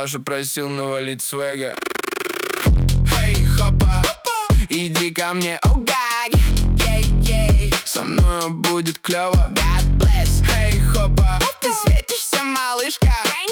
Паша просил навалить свега. Эй, хопа, иди ко мне, о гаг. Со мной будет клёво. God bless. Эй, хопа, ты светишься, малышка.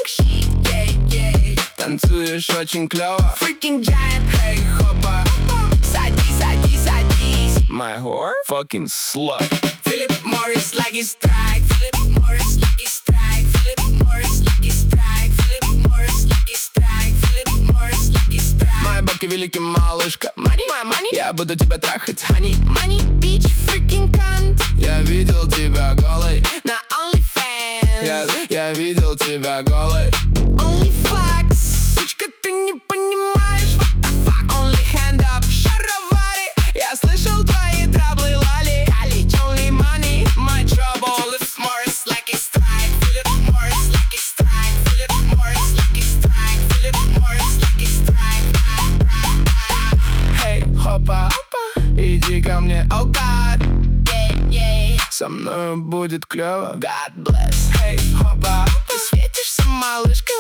Танцуешь очень клёво. Freaking giant. Эй, хопа, садись, садись, садись. My whore, fucking slut. Philip Morris, lucky strike. Philip Morris, lucky strike. Philip Morris, lucky strike. Philip Morris, lucky strike. Philip Morris, lucky strike. Мои бабки велики, малышка. Money, my money. Я буду тебя трахать, honey. Money, bitch, freaking cunt. Я видел тебя голой на OnlyFans. Я видел тебя голой. OnlyFlex. Сучка, ты не понимаешь, what the fuck. Only hand up, шаровари. Я слышал твои траблы, лали. Калич, only money, my trouble. Philip Morris, lucky strike. Philip Morris, lucky strike. Philip Morris, lucky strike. Philip Morris, lucky strike. Hey, хопа, иди ко мне, oh God. Со мной будет клёво. God bless. Hey, хопа, ты светишься, малышка.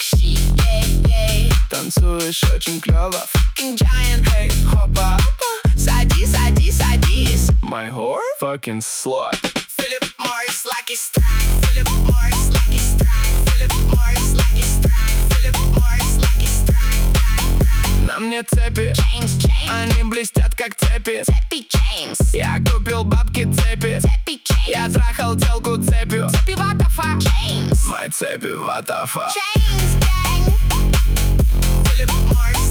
Танцуешь очень клёво. Fucking giant. Hey, хопа, садись, садись, садись. My whore, fucking slut. Philip Morris, lucky strike. Philip Morris, lucky strike. Philip Morris, lucky strike. Philip Morris, lucky strike. На мне цепи, они блестят как цепи. Цепи chains. Я купил бабки цепи. Цепи chains. Я трахал телку цепью. Цепи what the fuck. Chains. Мои цепи what the fuck. Chains gang. Philip Morris.